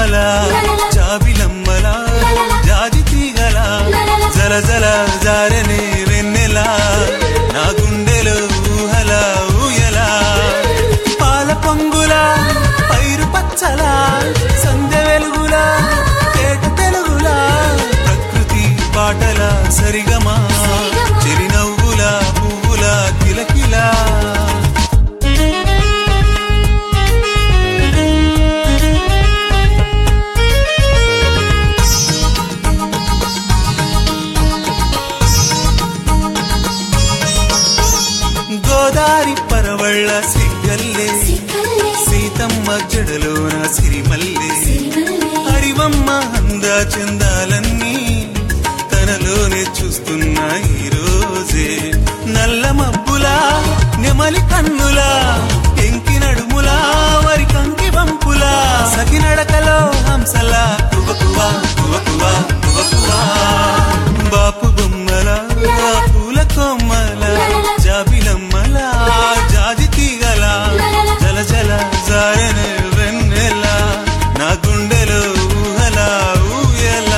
బొమ్మల జాబిలమ్మల జాజి తీగల జల జల జారనే వెన్నెల నా గుండెలో ఊహల ఊయల పాల పొంగుల పైరు పచ్చల సంధ్య వెలుగుల తేట తెలుగుల ప్రకృతి పాటల సరిగమా చిరునవ్వుల పువ్వుల కిలకిలా గోదారి పరవళ్ళ సిగ్గల్లే సీతమ్మ జడలోన సిరిమల్లే హరివమ్మ అంద చందాలన్నీ తనలోనే చూస్తున్నా ఈ రోజే నల్ల మబ్బులా నెమలి కన్నులా ఎంకి నడుములా వరి కంకి వంపులా సఖి నడకలో హంసలా కువకువా కువకువా కువకువా బాపు బొమ్మల పూల కొమ్మల జాబిలమ్మల జాజి తీగల జల జల జారన వెన్నెల నా గుండెలో ఊహల ఊయలా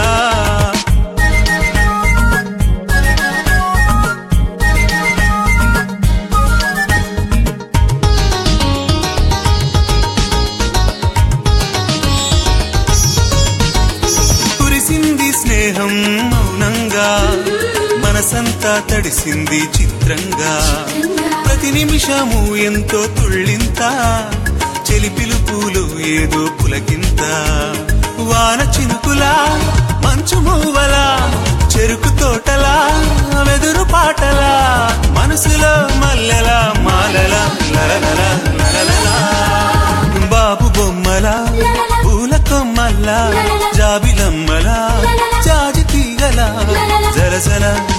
కురిసింది స్నేహం మౌనంగా మనసంతా తడిసింది చిత్రంగా ప్రతి నిమిషము ఎంతో తుళ్ళింత చెలి పిలుపులు ఏదో పులకింత వాన చినుకులా మంచు మూవలా చెరుకు తోటలా వెదురు పాటలా మనసులో మల్లెల మాలల లలల లలల బాబు బొమ్మల పూల కొమ్మల జాబిలమ్మల జాజి తీగల జల జల